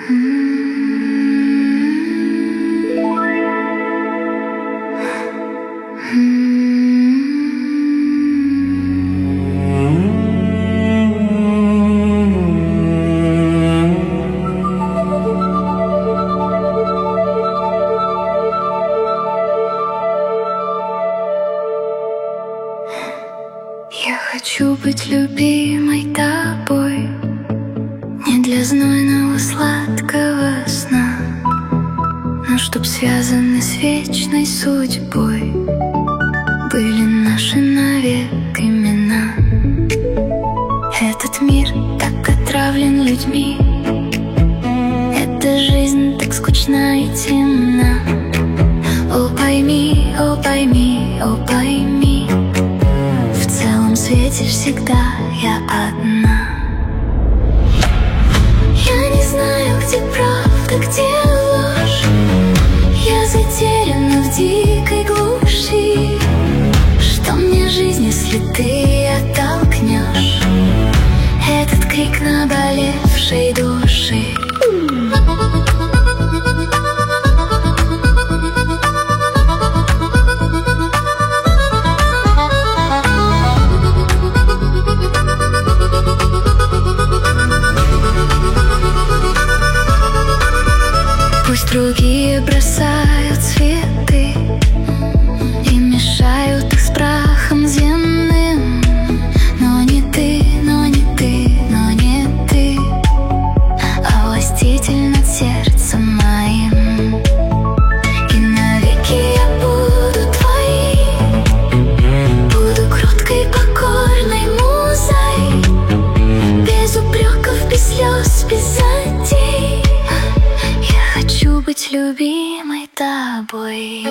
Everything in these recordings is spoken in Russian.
Я хочу быть любимой тобой, не для знойного сладкого сна, но чтоб связаны с вечной судьбой были наши навек имена. Этот мир так отравлен людьми, эта жизнь так скучна и темна. О, пойми, о, пойми, о, пойми, в целом свете всегда я одна. Я не знаю, где правда, где ложь, я затеряна в дикой глуши. Что мне жизнь, если ты оттолкнешь этот крик наболевшей души? Пусть другие бросают цветы и мешают их с прахом земным, но не ты, но не ты, но не ты, а властитель над сердцем моим. И навеки я буду твоей, буду кроткой, покорной музой, без упреков, без слез, без затей. Хочу быть любимой тобой.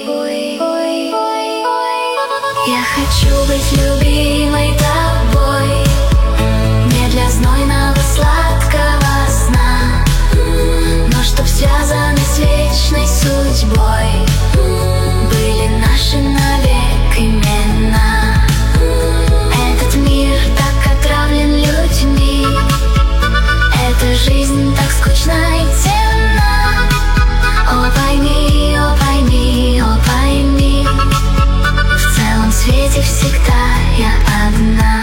Я хочу быть любимой тобой, не для знойного сладкого сна, но чтоб связаны с вечной судьбой были наши навек имена. Этот мир так отравлен людьми, эта жизнь так скучна и темна. О, пойми, о, пойми, о, пойми, в целом свете всегда я одна.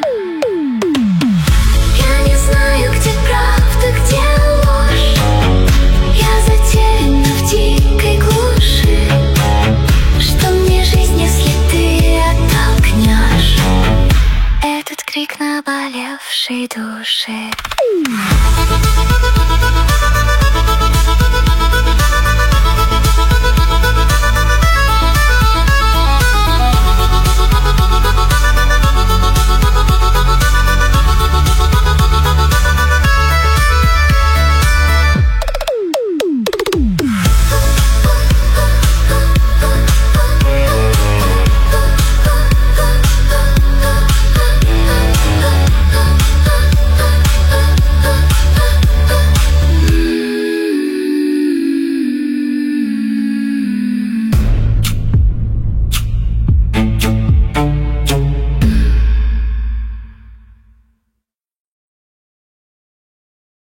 Я не знаю, где правда, где ложь, я затеряна в дикой глуши. Что мне жизнь, если ты оттолкнешь этот крик наболевшей души?